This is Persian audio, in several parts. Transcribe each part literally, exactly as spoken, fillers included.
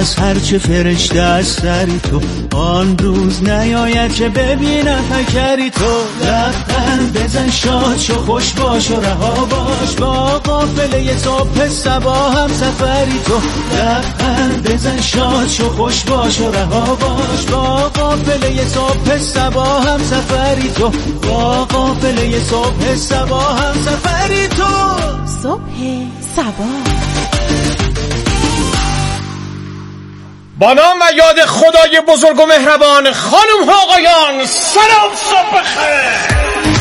از هرچه فرشته از سری تو، آن روز نیاید که ببینم فکری تو. لبخند بزن شاد شو خوش باش و رها باش، با قافله صبح صبا هم سفری تو. لبخند بزن شاد شو خوش باش و رها باش، با قافله صبح صبا هم سفری تو. با قافله صبح صبا هم سفری تو. صبح صبا با نام و یاد خدای بزرگ و مهربان، خانم ها آقایان سلام صبح بخیر.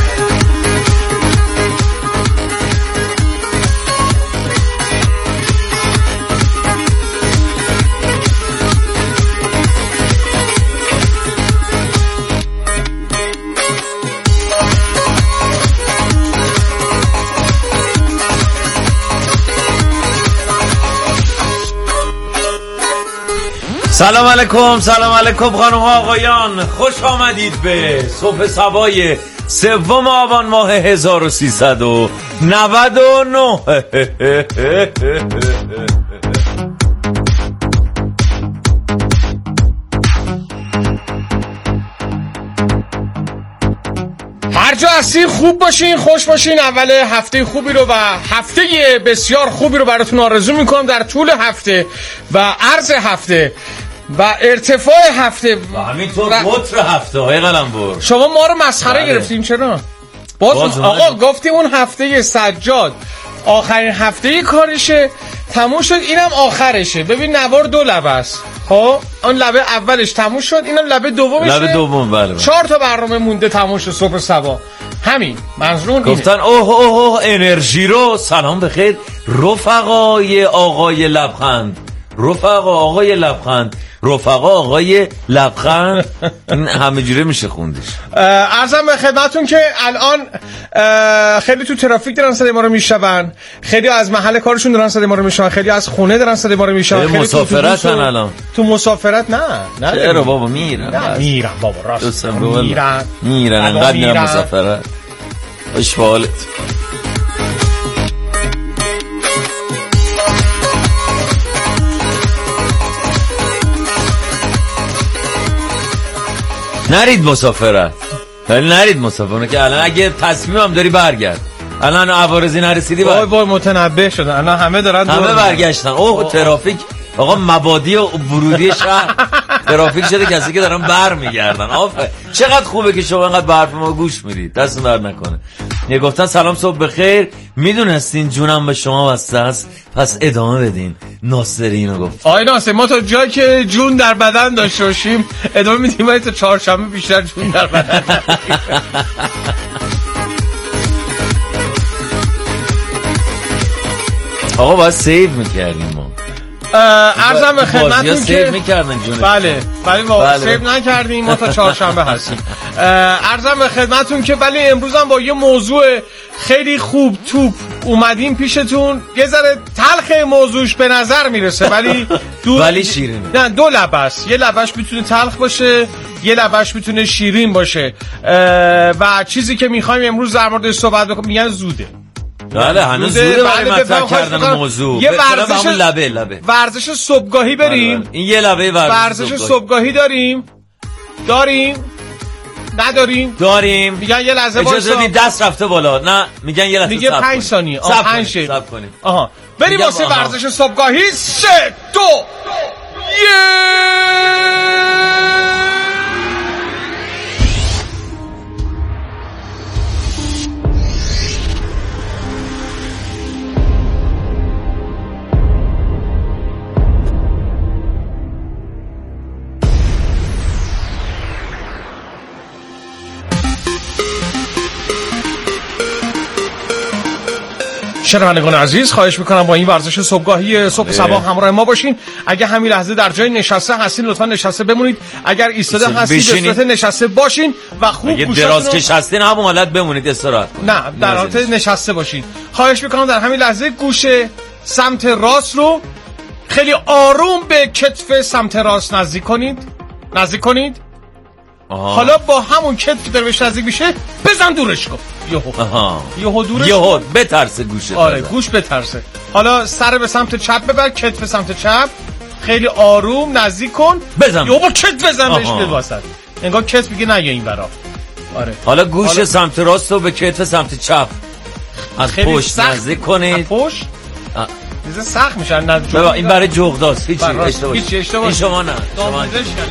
سلام علیکم، سلام علیکم خانم ها آقایان، خوش آمدید به صبح صبای سوم آبان ماه هزار و سیصد و نود و نه. هر جا هستین خوب باشین، خوش باشین. اول هفته خوبی رو و هفته بسیار خوبی رو براتون آرزو میکنم در طول هفته و عرض هفته و ارتفاع هفته و همینطور قطر هفته های قلمبر. شما ما رو مسخره گرفتیم چرا؟ باز, باز آقا گفتیم اون هفته سجاد آخرین هفته کارشه تموم شد، اینم آخرشه. ببین نوار دو لبه است، خب اون لبه اولش تموم شد، اینم لبه دومشه. لبه دوم بله. چهار تا برنامه مونده تموم شد صبح صبا. همین منظور اینه. گفتن اوه اوه اوه انرژی رو. سلام بخیر رفقای آقای لبخند، رفقا آقای لبخند، رفقا آقای لبخند. این همه جوره میشه خوندش. عرضم به خدمتون که الان خیلی تو ترافیک دارن صدای ما رو میشنون، خیلی از محل کارشون دارن صدای ما رو میشنون، خیلی از خونه دارن صدای ما رو میشنون، خیلی مسافرتن الان. تو مسافرت نه نه چرا بابا میرن؟ نه میرن بابا، راست میرن میرن انقدر میرن مسافرت. خوش به حالت. نرید مسافرت، ولی نرید مسافرت که الان اگه تصمیمم داری برگرد. الان عوارضی نرسیدی وای وای متنبه شدن الان، همه دارن همه برگشتن. اوه ترافیک آقا، مبادی و ورودی شهر ترافیک شده، کسی که دارن بر میگردن. آفه چقدر خوبه که شما اینقدر به حرف ما گوش میدید، دستون درد نکنه. یه گفتن سلام صبح بخیر، میدونستین جونم به شما واسه است، پس ادامه بدین. ناصری اینو گفت. آی ناصر ما تا جایی که جون در بدن داشته باشیم ادامه میدیم، ولی تا چهارشنبه بیشتر جون در بدن. آقا باید سیو میکردیم ما. عرضم به خدمتتون که سیو میکردن جون. بله ولی ما سیو نکردیم، ما تا چهارشنبه هستیم. عرضم به خدمتتون که ولی امروز هم با یه موضوع خیلی خوب توپ اومدیم پیشتون. یه ذره تلخ موضوعش به نظر میرسه ولی دو ولی شیرینه. نه دو لبه است، یه لبهش میتونه تلخ باشه، یه لبهش میتونه شیرین باشه. و چیزی که میخوایم امروز در موردش صحبت بکنیم میگن زوده. بله هنوز زوده برای مطرح کردن موضوع. یه ورزش لبه لبه ورزش صبحگاهی بریم. بله بله. این یه لبه ورزش, ورزش صبحگاهی داریم داریم نداریم داریم. میگن یه لحظه اجازه بدید، دست رفته بالا. نه میگن یه لحظه میگه پنج ثانیه. آ پنج شه. صبر کنیم. آها بریم واسه ورزش صبحگاهی. سه دو یک. شنوندگان عزیز خواهش میکنم با این ورزش صبحگاهی صبح صبا همراه ما باشین. اگه همین لحظه در جای نشسته هستین لطفا نشسته بمونید، اگر ایستاده هستین به صورت نشسته باشین و خوب اگه دراز کشستین همون حالت بمونید، استراحت کنید. نه در حالت نشسته باشین. خواهش میکنم در همین لحظه گوشه سمت راست رو خیلی آروم به کتف سمت راست نزدیک کنید نزدیک کنید آها. حالا با همون کتف در بهش نزدیک میشه بزن دورش کن. یهو آها یهو دورش یهو بترسه گوشه. آره گوش بترسه. حالا سر به سمت چپ ببر، کتف سمت چپ خیلی آروم نزدیک کن بزن یا با کت بزن بهش بواسط انگار کت میگه نگه این برا. آره حالا گوش حالا... سمت راست رو به کتف سمت چپ از پشت نزدیک کنید. پشت دیگه سخت میشن نه ببا این برای جغداست هیچ اشتباه هیچ اشتباه این شما نه شما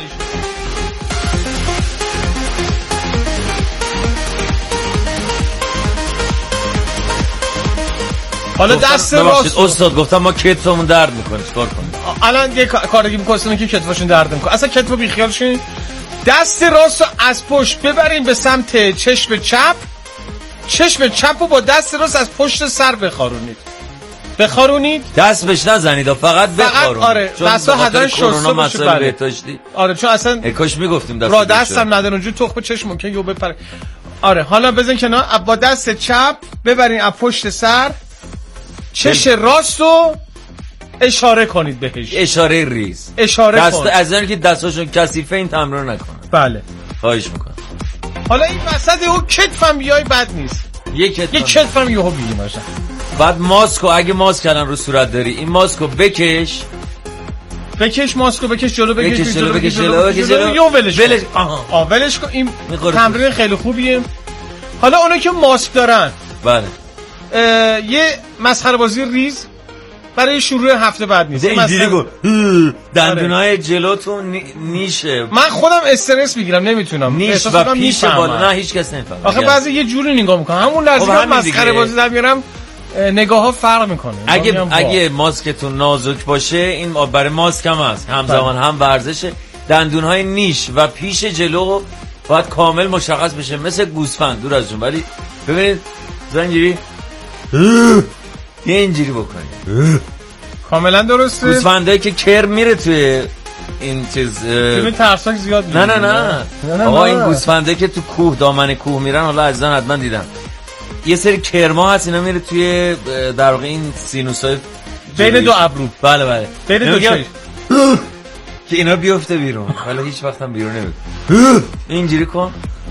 حالا دست راست استاد گفتم ما کتفمون درد میکنه چیکار کنیم الان یه کارگی میکنن که کتفشون درد میکنه اصلا کتفو بی خیال شین دست راست رو از پشت ببرین به سمت چشم چپ چشم چپ رو با دست راست از پشت سر بخارونید بخارونید دست بهش نزنید فقط بخارونید آره دستا حداقل شسته باشه بله آره چون اصلا کاش میگفتیم دست را دستم ندارن اونجوری تخم چشم ممکن یهو بپره آره حالا بزن کنار با دست چپ ببرین از پشت سر چش راست رو اشاره کنید بهش اشاره ریز اشاره دست کن از اینکه دستاشون کثیفه این تمرین نکنن بله خواهش میکنم حالا این وسط او کتفم بیای بد نیست یک کتفم یک کتفم یهو بیگی باشه بعد ماسکو اگه ماسک کردن رو صورت داری این ماسکو بکش بکش ماسکو بکش جلو بکش بکش جلو بکش جلو بکش جلو یا ولش ولش آها ولش کن این تمرین خیلی خوبیه حالا اونا که ماسک دارن بله یه مسخره بازی ریز برای شروع هفته بعد نیست اینجوری گفت دندونای جلوتون نیشه من خودم استرس میگیرم نمیتونم نیش و پیش بالا نه هیچ کس نمیفهمه آخه بعضی یه جوری نگاه میکنم همون لحظه که مسخره بازی در میارم نگاه ها فرق میکنه اگه اگه ماسکتون نازک باشه این برای ماسک هم هست همزمان هم ورزشه دندونهای نیش و پیش جلو باید کامل مشخص بشه مثل گوسفند دور از جون ولی ببینید اینجوری یه اینجوری بکنید کاملا درسته گوسفندایی که کرم میره توی این چیز ببین ترسک زیاد نه نه نه آقا این گوسفندایی که تو کوه دامن کوه میرن حالا عزیزان حتما دیدن یه سری کرما هست اینا میره توی در واقع این سینوسای بین دو ابرو بله بله بین دو چشم که اینا بیفته بیرون ولی هیچ وقت هم بیرون نمیاد اینجوری کن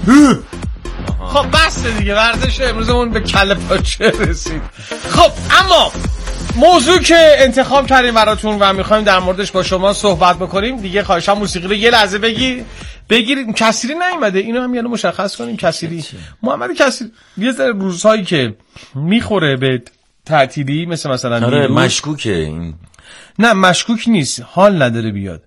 خب بس دیگه ورزش امروزمون به کله پاچه رسید خب اما موضوع که انتخاب کردیم براتون و میخوایم در موردش با شما صحبت بکنیم دیگه خواهشام موسیقی رو یه لحظه بگیر بگیریم کسری نیومده اینو هم یعنی مشخص کنیم کسری محمد کسری یه ذره روزهایی که میخوره به تعطیلی مثل مثلا آره مشکوکه این نه مشکوک نیست حال نداره بیاد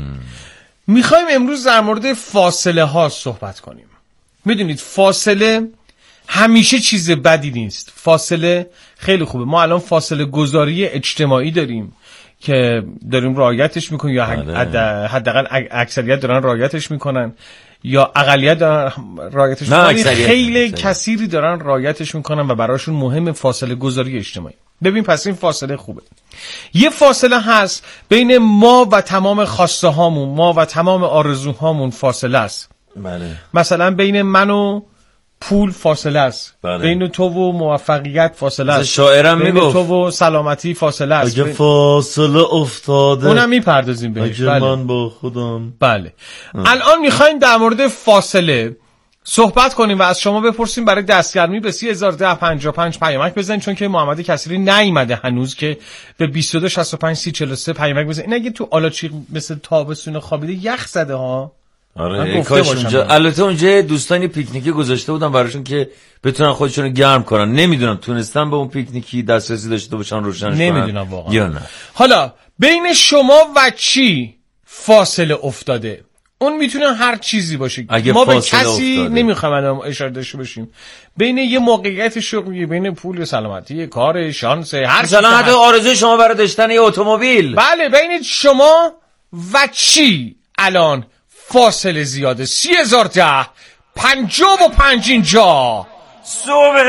میخوایم امروز در مورد فاصله ها صحبت کنیم میدونید فاصله همیشه چیز بدی نیست فاصله خیلی خوبه ما الان فاصله گذاری اجتماعی داریم که داریم رعایتش میکنیم یا حداقل اکثریت دارن رعایتش میکنن یا اقلیت دارن رعایتش میکنن خیلی کثیری دارن رعایتش میکنن و براشون مهم فاصله گذاری اجتماعی ببین پس این فاصله خوبه یه فاصله هست بین ما و تمام خواسته هامون ما و تمام آرزوهامون فاصله است بله. مثلا بین من و پول فاصله است بله. بین تو و موفقیت فاصله است شاعرم بین میگفت تو و سلامتی فاصله است اگه فاصله افتاده اونم میپردازیم بهش اگه بله. من با خودم بله اه. الان میخوایم در مورد فاصله صحبت کنیم و از شما بپرسیم برای دستگرمی به سی هزار ده پنجاه و پنج پیامک بزنید چون که محمد کسری نیومده هنوز که به بیست و دو شصت و پنج سی چهل و سه پیامک بزنید این اگه تو آلاچیق مثل تابستون خوابیده یخ زده ها آره کاش اونجا البته اونجا دوستانی پیکنیکی گذاشته بودن براشون که بتونن خودشونو گرم کنن نمیدونم تونستن به اون پیکنیکی دسترسی داشته باشن روشنش کنن نمیدونم واقعا یا نه حالا بین شما و چی فاصله افتاده اون میتونه هر چیزی باشه ما به کسی نمیخوام اشاره داشته باشیم بین یه موقعیت شغلی بین پول سلامتی کار شانس هر مثلا حتی آرزوی شما برای داشتن یه اتومبیل بله بین شما و چی الان فاصله زیاده سی هزار ده پنجاه و پنج اینجا صبح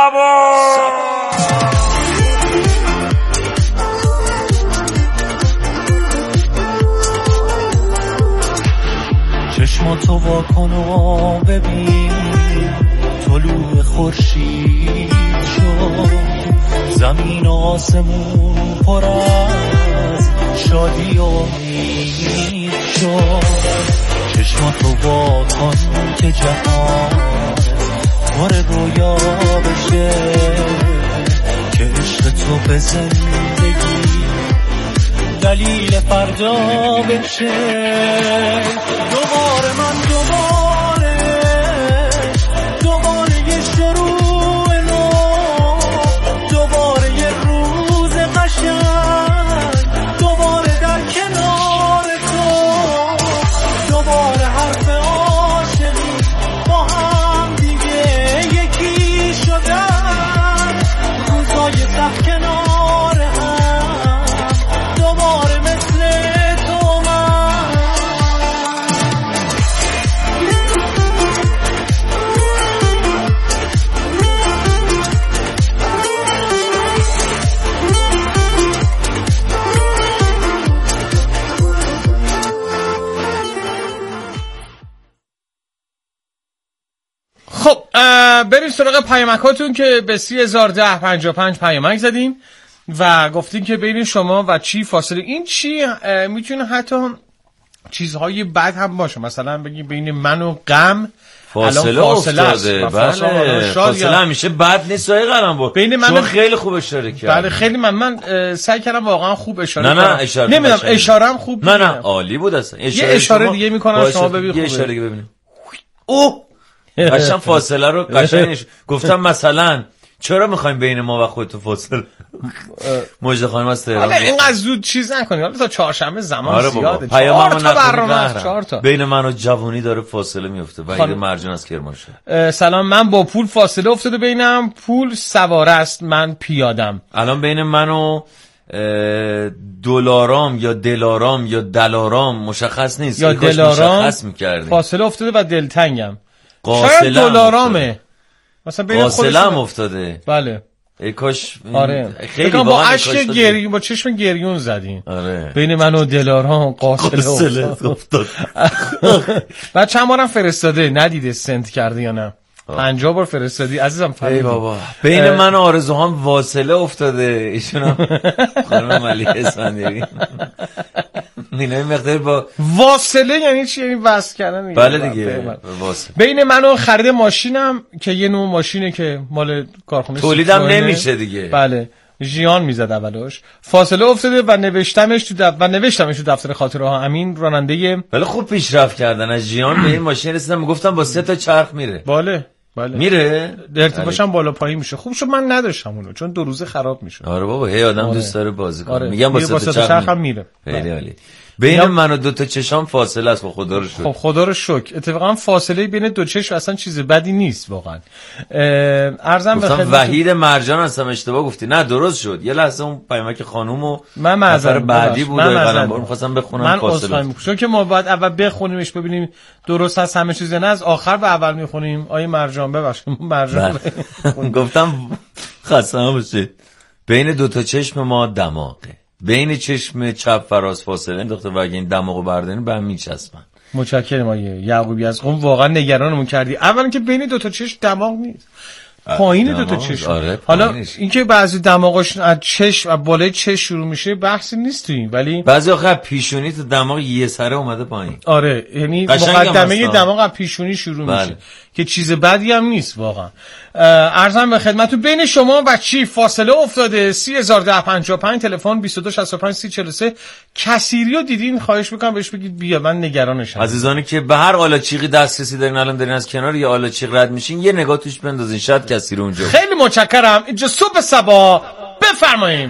زبان چشماتو وا کن و ببین طلوع خورشید شد زمین و آسمون پر از شادی و امید شد چشماتو وا کن که جهان پر رویا بشه که عشق تو به زندگی دلیل فردا بشه. دوباره من دوباره دوباره یه شروع نو، دوباره یه روز قشنگ، دوباره در کنار تو، دوباره حرف عاشقی با هم دیگه یکی شدن، روزای سخت کنار هم، دوباره مثل تو من. خب بریم سراغ پیامکاتون که به سی هزار ده پنجاه و پنج پیامک زدیم و گفتیم که بین شما و چی فاصله. این چی میتونه حتی چیزهای بد هم باشه، مثلا بگی بین من و غم فاصله افتاده. بله فاصله همیشه بد نیست های قلم بود. بین من شما خیلی خوب اشاره کردی. بله خیلی من من سعی کردم واقعا خوب اشاره کنم. نه نه اشاره نمیدونم اشاره‌ام خوب نه نه عالی بود اصلا. اشاره یه اشاره دیگه میکنم شما ببین. یه اشاره دیگه ببینیم. اوه قشنگ فاصله رو قشنگش گفتم. مثلا چرا میخوایم بین ما و خودت فاصله؟ مجد خانم از تهران. حالا اینقدر زود چیز نکنید، حالا تا چهارشنبه زمان آره زیاده. چهار تا برنامه، چهار تا. بین من و جوونی داره فاصله میفته. وحید مرجان از کرمانشاه. سلام، من با پول فاصله افتاده بینم، پول سواره است من پیادم. الان بین من و دلارام یا دلارام یا دلارام مشخص نیست. یا دلارام مشخص می‌کردی. فاصله افتاده و دلتنگم. شاید دلارامه. مثلا بین فاصله هم افتاده. بله. ای کاش آره. خیلی با اشک گریون با چشم گریون زدین. آره. بین من و دلارام قاصله افتاد. بعد چند بارم فرستاده ندیده سنت کرده یا نه. پنجاه بار فرستادی عزیزم. ای بابا بین من و آرزوهام واصله افتاده. ایشون خانم ملیحه اسفندیاری. اینای مقدار با واصله یعنی چی؟ یعنی وصل کردن. بله دیگه واصله. بین من و خرید ماشینم که یه نوع ماشینه که مال کارخونه تولیدم نمیشه دیگه. بله ژیان میزد اولش، فاصله افتاده و نوشتمش تو دف... و نوشتمش تو دفتر خاطره ها. امین راننده. ولی خوب پیشرفت کردن از ژیان به این ماشین رسیدم. میگفتم با سه تا چرخ میره. بله بله میره ارتفاعش هم بالا پایین میشه. خوب شد من نداشتم اونو چون دو روزه خراب میشه. آره بابا هی آدم دوست داره بازی کنه. آره. میگم با سه تا چرخ هم میره. خیلی عالی. بین من و دو تا چشام فاصله است. خدا رو شکر. خب خدا رو شکر. اتفاقا فاصله بین دو چشم اصلا چیز بدی نیست واقعا. ارزم به خدمت وحید مرجان هستم. اشتباه گفتی. نه درست شد. یه لحظه اون پیامک خانومو من معذرت بعدی بود. من می‌خواستم بخونم من فاصله. من چون که ما باید اول بخونیمش ببینیم درست هست همه چیز نه، از آخر به اول میخونیم. آیه مرجان ببخشید مرجان گفتم خسته باشید. بین دو تا چشم ما دماغه. بین چشم چپ فراز فاصله انداخته و اگه این دماغو بردارین به هم میچسبن. متشکرم آیه یعقوبی از قم، واقعا نگرانمون کردی. اولا که بین دو تا چشم دماغ نیست، پایین دو تا چشم. آره حالا اینکه بعضی دماغش از چشم از بالای چشم شروع میشه بحثی نیست تو این، ولی بعضی آخه پیشونی تو دماغ یه سره اومده پایین. آره یعنی مقدمه دماغ از پیشونی شروع بله. میشه که چیز بدی هم نیست واقعا. عرضم به خدمتتون بین شما و چی فاصله افتاده. سی هزار ده پنجاه و پنج تلفن بیست و دو شصت و پنج سی چهل و سه. کسیریو دیدین خواهش میکنم بهش بگید بیا، من نگرانشم. عزیزانی که به هر آلاچیقی دسترسی دارین الان دارین از کنار یه آلاچیق رد میشین یه نگاه توش بندازین شاید کسیری اونجا. خیلی متشکرم. اینجا صبح صبا بفرمایید.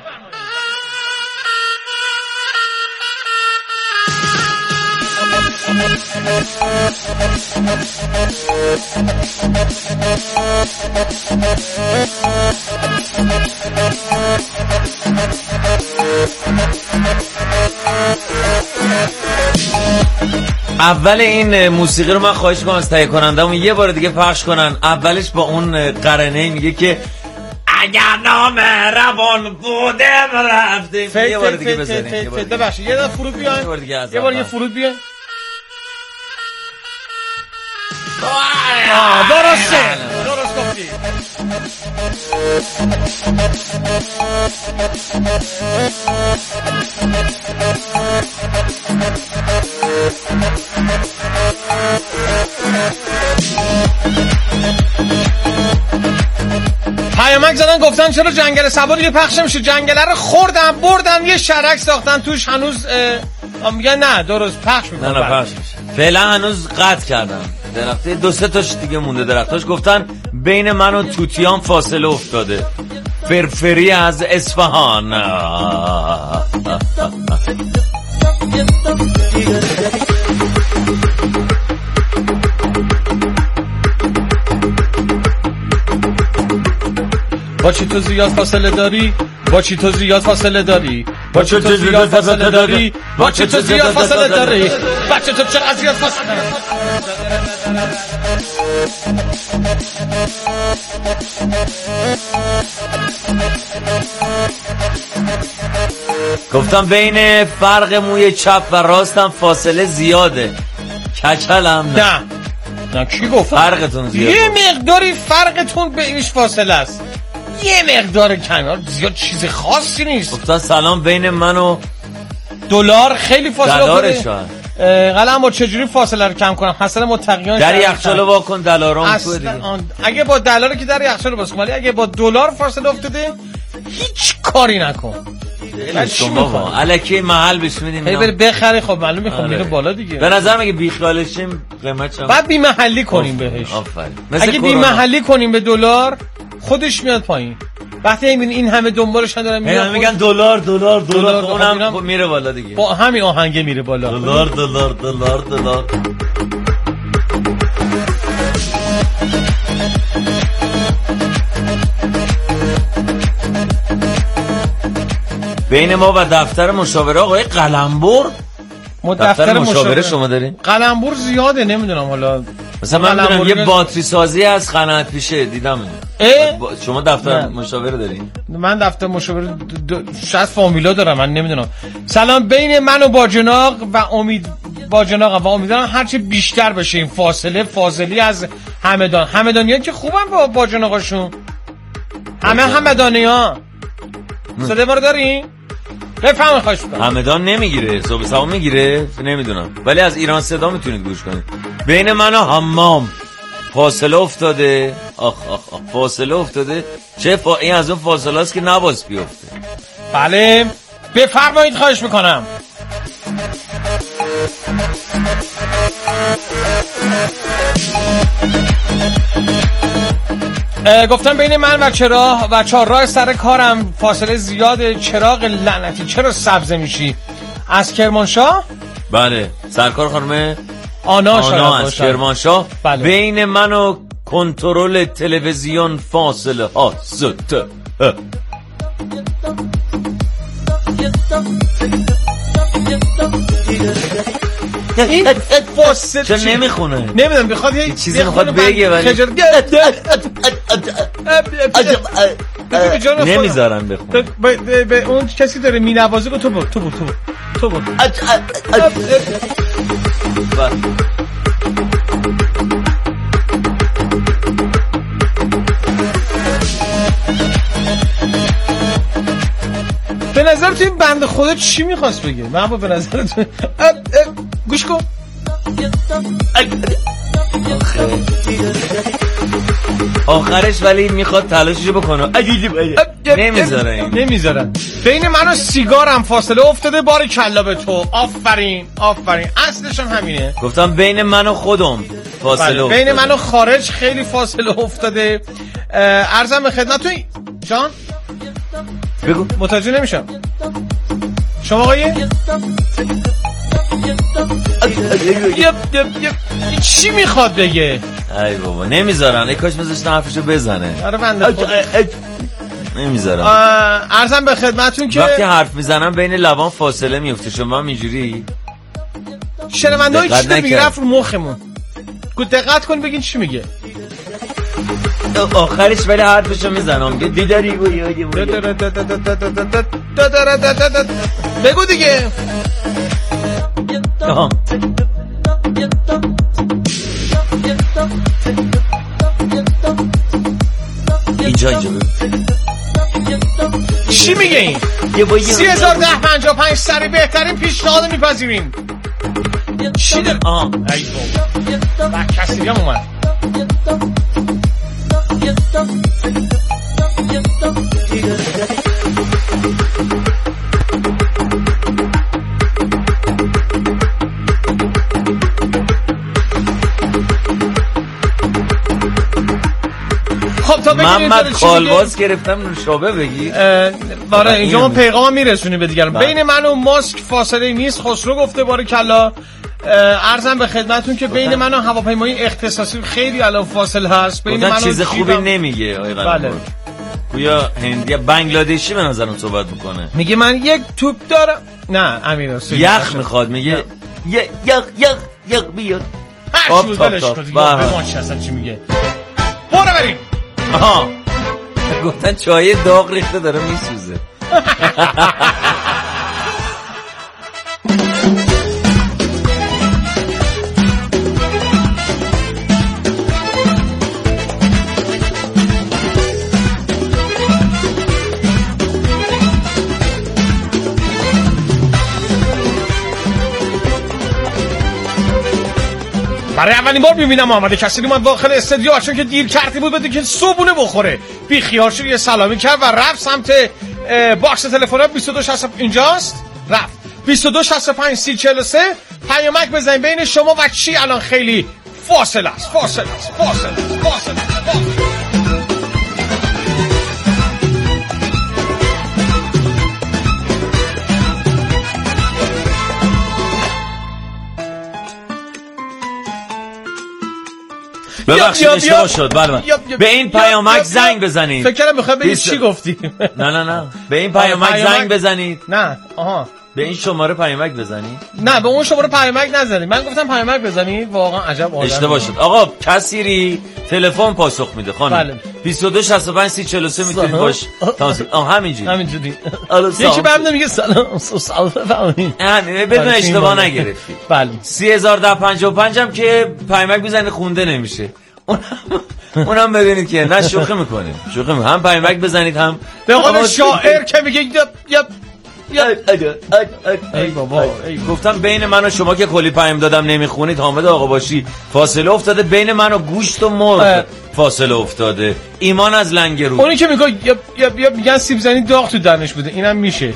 اول این موسیقی رو من خواهش می‌کنم از تهیه کننده‌مون یه بار دیگه پخش کنن. اولش با اون قرنه میگه که اگر نام روان بودم رفتیم. یه بار دیگه بزنیم. ببخشید یه دفعه فرود بیاین. یه بار دیگه فرود بیاین. آه درسته درست گفتی. پیامک زدن من گفتن چرا جنگل سبا دیگه پخش نمیشه. جنگل رو خوردن بردن یه شرک ساختن توش، هنوز میگن نه درست پخش میکنن. نه نه پخش میشه. فعلا هنوز قطع کردن درخته، دو سه تاش دیگه مونده درختاش. گفتن بین من و توتیان فاصله افتاده، فرفری از اصفهان. با چی تو زیاد فاصله داری؟ با چی تو زیاد فاصله داری؟ با چی تو زیاد فاصله داری؟ با چی تو زیاد فاصله داری؟ بچه تو چقدر زیاد فاصله داری؟ گفتم بین فرق موی چپ و راستم فاصله زیاده. کچلم نه نه کی گفت فرقتون زیاده؟ یه مقداری فرقتون به اینش فاصله است، یه مقدار کم، زیاد چیز خاصی نیست. گفتن سلام بین من و دلار خیلی فاصله دلارش قلم با چجوری فاصله رو کم کنم؟ حسن متقیان در یخچال وا کن دلارام تو دیگه. اگه با دلار که در یخچال باز کن، ولی اگه با دلار فاصله افتاده هیچ کاری نکن. شما الکی محل بهش میدیم هی بری بخری. خب معلوم میخوام میره بالا دیگه. به نظر میگه بی خیالشیم قیمت چند بعد بی محلی کنیم بهش. آفرین. اگه بی محلی کنیم به دلار خودش میاد پایین. وقتی میبینی این همه دنبالشن دارن میگن میگن دلار دلار دلار اونم میره بالا دیگه. با همین آهنگه میره بالا. دلار دلار دلار دلار. بین ما و دفتر مشاوره آقای قلمبر. ما دفتر, دفتر مشاوره, مشاوره شما دارین؟ قلمبر زیاده نمیدونم حالا. مثلا من میدونم یه باتری سازی از قنات پیشه دیدم. با... شما دفتر نه. مشاوره دارین؟ من دفتر مشاوره د... د... شاید فامیلا دارم من نمیدونم. سلام بین من و باجناق و امید باجناق و امیدوارم هرچی بیشتر بشه این فاصله. فاضلی از همدان. همدانی‌ها که خوبن با باجناقاشون. همه همدانی‌ها. صدا ما رو دارین؟ بفهم خواهش میکنم. همدان نمیگیره، صبح سبا میگیره نمیدونم، ولی از ایران صدا میتونید گوش کنید. بین من و حمام فاصله افتاده. آخ آخ آخ فاصله افتاده. چه فا... این از اون فاصله است که نباز بیفته. بله بفرمایید خواهش میکنم. گفتم بین من و چراغ و چهارراه سر کارم فاصله زیاده. چراغ لعنتی چرا سبز میشی؟ از کرمانشاه؟ بله سرکار خانم آنا, آنا از کرمانشاه. بله. بین من و کنترل تلویزیون فاصله ها زده. این فاصله چه نمیخونه؟ نمیدونم بخواد یه چیزی میخواد بگه ولی نمیذارن بخونه. به اون کسی داره مینوازه تو بود تو بود تو بود تو بود به نظر تو این بنده خدا چی میخواست بگه؟ من با به نظر تو گوش کن. آخرش ولی میخواد تلاششو بکنه. نمیذاره این نمیذارن. بین من و سیگارم فاصله افتاده. باری کلا به تو. آفرین آفرین. اصلش هم همینه. گفتم بین من و خودم فاصله افتاده. بین من و خارج خیلی فاصله افتاده. عرضم به خدمتتون جان بگو. متوجه نمیشم. شما آقای یپ یپ یپ چی میخواد بگه؟ ای بابا نمیذارن. ای کاش میذاشتن حرفشو بزنه. آره بنده خدا نمیذارن. عرضم به خدمتتون که وقتی حرف میزنم بین لبان فاصله میفته. شما هم اینجوری شنونده‌های چی میگه رفت رو مخمون. گو دقت کن بگین چی میگه. آخرش ولی حرفشو میزنم که دیداری بگو دیگه. اینجا اینجا بگو چی میگه این؟ سی هزار ده پنجا پنج سری بهترین پیشنهاد میپذیریم. چی داره؟ آه ای بابا کسی هم اومد. خب تا محمد کالباس گرفتم نوشابه بگی. باره اینجا ما پیغام میرسونیم به دیگران. بین من و ماسک فاصله نیست. خسرو گفته باره کلا. عرضم به خدمتون که بین من و هواپیمای اختصاصی خیلی الان فاصله هست. بین من و چیز خوبی نمیگه آقای بله. گویا هندی بنگلادشی به نظرم صحبت میکنه. میگه من یک توپ دارم. نه امیر حسین یخ میخواد میگه یخ یخ یخ یخ بیاد. آب تاپ تاپ ما چی اصلا چی میگه. برو بریم. آها گفتن چای داغ ریخته داره میسوزه. برای اولین بار میبینم محمد کسری من داخل استودیو چون که دیر کردی بود بده که صبحونه بخوره بی خیال شد یه سلامی کرد و رفت سمت باکس تلفن‌ها بیست و دو شصت اینجاست رفت بیست و دو شصت و پنج سی چهل و سه پیامک بزنید بین شما و چی الان خیلی فاصله است فاصله است فاصله است فاصله است ببخشید اشتباه شد. بله به این پیامک زنگ بزنید. فکر کردم میخوای بگی چی گفتی. نه نه نه به این پیامک زنگ بزنید. نه آها به این شماره پیامک بزنید. نه به اون شماره پیامک نزنید. من گفتم پیامک بزنید. واقعا عجب آدم اشتباه شد. آقا کسیری تلفن پاسخ میده خانم. بله. بیست و دو شصت و پنج سی چهل و سه میتونید باش تماس. آها همینجوری همینجوری یکی بهم میگه سلام سلام بفرمایید. نه بدون اشتباه نگرفتی. بله سه هزار و ده و پنجاه و پنج هم که پیامک میزنه خونده نمیشه. اونم ببینید که نه شوخی میکنه شوخی میکنه هم پیامک بزنید هم به قول شاعر که میگه یپ یپ ای بابا گفتم بین من و شما که کلی پیام دادم نمیخونید حامد آقا باشی فاصله افتاده بین من و گوشت و مرغ فاصله افتاده ایمان از لنگرود اونی که میگه یپ یپ یپ میگن سیب زنی داغ تو دهنش بوده اینم میشه.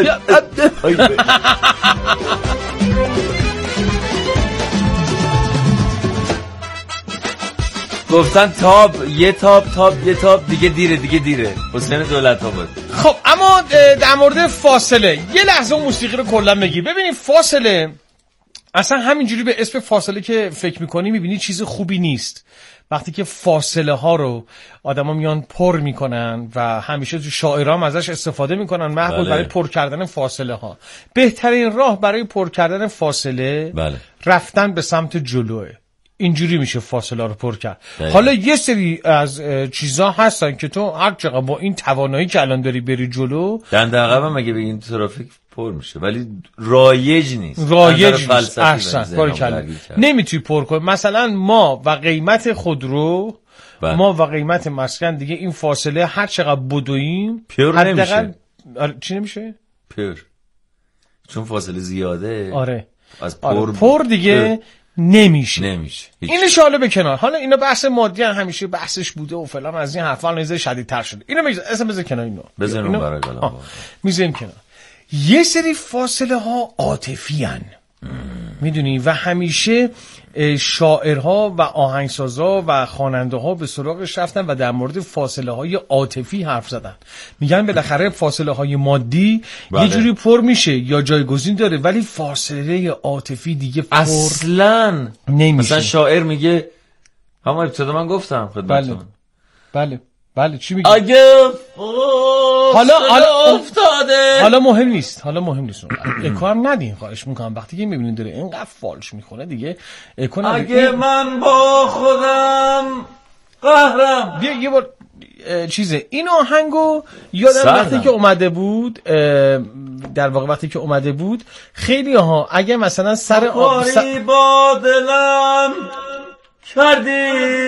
گفتن تاب یه تاب تاب یه تاب دیگه دیره دیگه دیره حسین دولت آباد. خب اما در مورد فاصله یه لحظه موسیقی رو کلا بگی. ببینید فاصله اصلا همینجوری به اسم فاصله که فکر میکنی میبینی چیز خوبی نیست. وقتی که فاصله ها رو آدما میان پر میکنن و همیشه تو شاعرام ازش استفاده میکنن محبوب بله. برای پر کردن فاصله ها بهترین راه برای پر کردن فاصله بله. رفتن به سمت جلوه. اینجوری میشه فاصله رو پر کرد. حالا یه سری از چیزا هستن که تو هر چقدر با این توانایی که الان داری بری جلو دنده عقب مگه به این ترافیک پر میشه ولی رایج نیست. رایج نیست. احسن باریکلا. نمیتونی پر کنی. مثلا ما و قیمت خودرو بله. ما و قیمت مسکن دیگه این فاصله هر چقدر بدویم پر نمیشه. چی نمیشه؟ پر. چون فاصله زیاده. آره. از پر آره. پر دیگه پر. نمیشه نمیشه اینو شاله به کنار. حالا اینا بحث مادی همیشه بحثش بوده و فلان از این حرفا نیز شدیدتر شده. اینو میذارم اصلا بذار کنار اینو بذاریم برای کلام میذاریم کنار. یه سری فاصله ها عاطفی ان میدونی و همیشه شاعرها و آهنگسازها و خواننده ها به سراغش رفتن و در مورد فاصله های عاطفی حرف زدن. میگن بالاخره فاصله های مادی بله. یه جوری پر میشه یا جایگزین داره ولی فاصله عاطفی دیگه پر اصلا نمیشه. مثلا شاعر میگه همون ابتدا من گفتم خدمتتون بله بله بله چی میگه اگه حالا حالا افتاده حالا مهم نیست حالا مهم نیست اکو هم ندین خواهش میکنم وقتی که میبینید داره اینقدر فالش میخونه دیگه اکو ندین. اگه من با خودم قهرم بیا یه بار چیزه این آهنگو یادم وقتی که اومده بود در واقع وقتی که اومده بود خیلی ها اگه مثلا سر آب س... با دلم کردی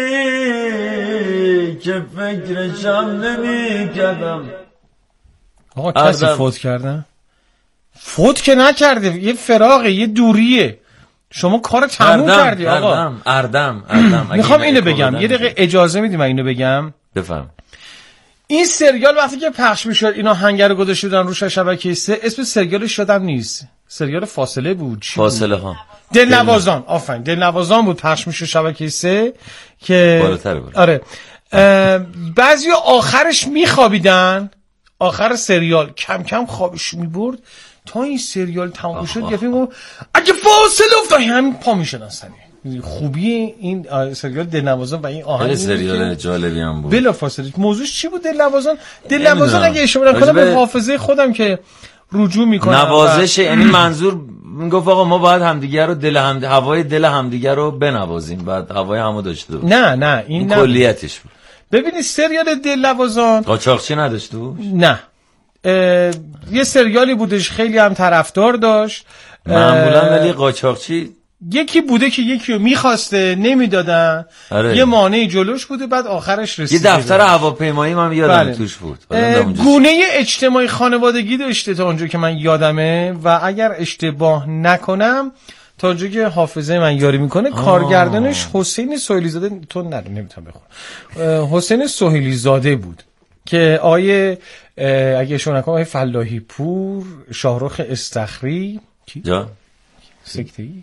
که فکرشم نمی کردم. آقا کسی فوت کردن؟ فوت که نکرده یه فراغه یه دوریه شما کار تموم کردی آقا. اردم اردم اردم میخوام اینو بگم یه دقیقه اجازه میدی من اینو بگم بفهم. این سریال وقتی که پخش میشد اینا هنگر رو گذاشته بودن روش شبکه سه، اسم سریالش یادم نیست، سریال فاصله بود چی فاصله ها دلنوازان، آفرین دلنوازان بود پخش میشه شبکه سه که بالاتره بود. آره بعضی آخرش میخوابیدن، آخر سریال کم کم خوابش میبرد تا این سریال تمام شد یه فیلم اگه فاصله افتاد همین پا میشدن سنی. خوبی این سریال دلنوازان و این آهنگ سریال جالبی هم بود. بلا فاصله موضوعش چی بود دلنوازان؟ دلنوازان اگه اشتباه نکنم به حافظه خودم که رجوع میکنم نوازش، یعنی منظور میگفت آقا ما باید همدیگه رو دل هم هوای دل همدیگه رو بنوازیم، بعد هوای همو داشته بود. نه نه این, این کلیتش بود. ببینید سریال دلنوازان قاچاقچی نداشت تو؟ نه یه سریالی بودش خیلی هم طرفدار داشت معمولا، ولی قاچاقچی یکی بوده که یکی رو میخواسته نمیدادن. آره. یه مانعی جلوش بوده بعد آخرش رسیده. یه دفتر هواپیمایی من یادم بله. توش بود. گونه اجتماعی خانوادگی داشته تا اونجا که من یادمه و اگر اشتباه نکنم تا اونجا که حافظه من یاری میکنه آه. کارگردانش حسین سهیلی زاده، تو نه نمیتونم بخونم، حسین سهیلی زاده بود که آیه اگه شما نکنم آیه فلاحی پور، شاهرخ استخری کی؟ جا سکته‌ای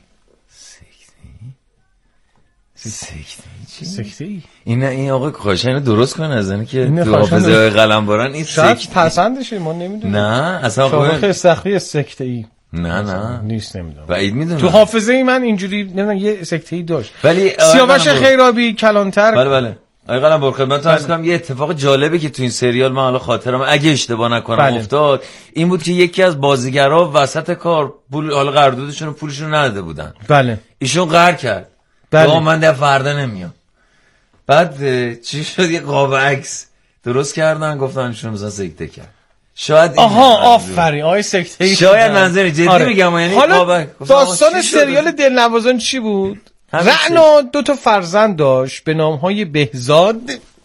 سکته سکته ای این این آقا کاش اینو درست کنه از اینکه که تو حافظه های قلمباران این سکته پسندشه ما نمیدونیم. نه اصلا شاهرخ استخری سکته ای نه نه نیست نمیدونم. بعید میدونم تو حافظه ای من اینجوری نمیدونم یه سکته ای داشت. ولی سیاوش خیرابی کلانتر. بله بله آقا قلمبر خدمتتون عرض کنم یه اتفاق جالبی که تو این سریال من حالا خاطرم اگه اشتباه نکنم بله. افتاد این بود که یکی از بازیگرا وسط کار پول حالا قراردادشون رو پولشون نداده بودن. بله ایشون قهر کرد. بله. من ده فردا نمیام. بعد چی شد یه قاب عکس درست کردن گفتن ایشون مثلا سکته کرد. شاید آها آفرین آی سکته شاید منظر جدی آره. میگم یعنی حالا داستان سریال دلنوازان چی بود؟ رعنا دو تا فرزند داشت به نامهای بهزاد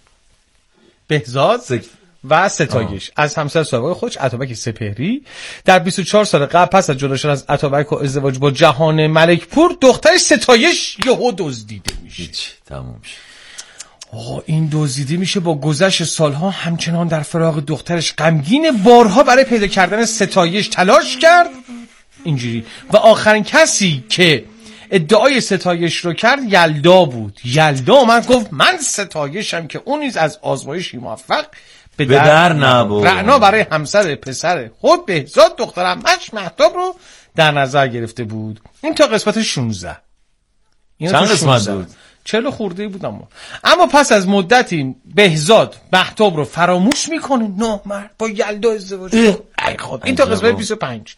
بهزاد سک... و ستایش آه. از همسر سابق خودش اتابک سپهری. در بیست و چهار سال قبل پس از جدا شدن از اتابک و ازدواج با جهان ملکپور دخترش ستایش یهو دزدیده میشه. هیچ تموم شد. آقا این دزدیده میشه، با گذشت سالها همچنان در فراق دخترش غمگین، بارها برای پیدا کردن ستایش تلاش کرد اینجوری و آخرین کسی که ادعای ستایش رو کرد یلدا بود. یلدا من گفت من ستایشم که اون نیز از آزمایشی موفق به در, در نبود. رعنا برای همسر پسر خود بهزاد دخترم مش مهتاب رو در نظر گرفته بود. این تا قسمت شانزده. چند قسمت بود؟ چهل خورده بود اما اما پس از مدتی بهزاد مهتاب رو فراموش میکنه، نه مرد با یلدا ازدواج ای خدا. این تا قسمت بیست و پنج.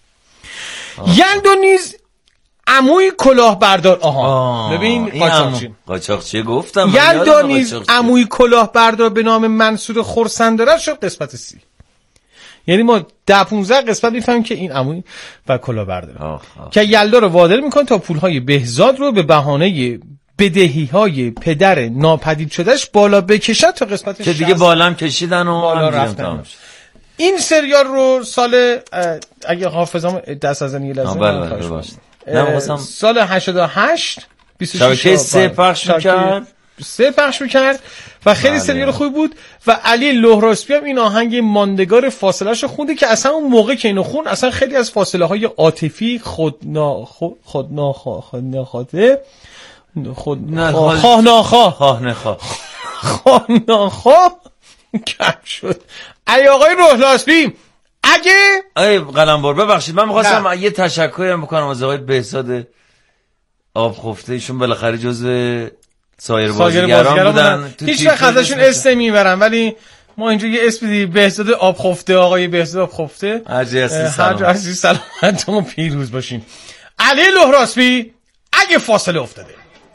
یلدا نیز عموی کلاهبردار آها ببین قاچاقچی قاچاقچی گفتم یلدا نیز عموی کلاهبردار به نام منصور خرسندارد شد قسمت سی. یعنی ما ده پانزده قسمت میفهمیم که این عموی و کلاهبردار که یلدا رو وادار میکنه تا پولهای بهزاد رو به بهانه بدهی‌های پدر ناپدید شدهش بالا بکشد تا قسمت که دیگه بالام کشیدن و بالا رفتن. این سریال رو سال اگه حافظم دست از این لازم نه سال هشتاد و هشت بیست و شش شبکه سه پخش میکرد سه پخش میکرد و خیلی بله. سریال خوبی بود و علی لهراسبی هم این آهنگ ماندگار فاصله‌شو خونده که اصلا اون موقع که اینو خون اصلا خیلی از فاصله های عاطفی خودنا خودنا خودنا خاطه خود خواه ناخواه خواه نخواه خواه ناخواه کم شد. ای آقای لهراسبی اگه ای قلمبر ببخشید من می‌خواستم یه تشکری بکنم از آقای بهزاد آب خفته، ایشون بالاخره جزو سایر بازیگران بودن. هیچ وقت ازشون اسم نمیبرم ولی ما اینجا یه اسم دیدیم بهزاد آب خفته، آقای بهزاد آب خفته. هر عزیز سلامت و پیروز باشین. علی لهراسبی اگه فاصله افتاده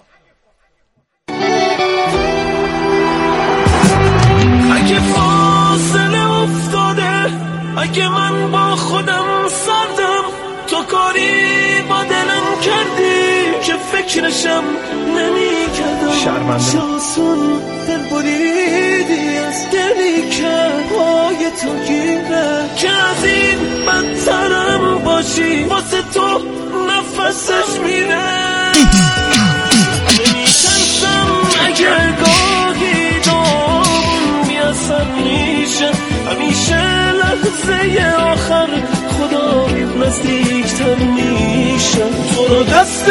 اگه فاصله افتاده اگه من با خودم سردم تو کاری با دلم کردی که فکرشم نمی کردم شرمنده شاسون دل بریدی از دلی که پای تو گیره که از این بدترم باشی واسه تو نفسش میره نمیتنسم اگر گاهی دام میاسم میشه لحظه آخر خدا نزدیکتر میشم، تو رو دست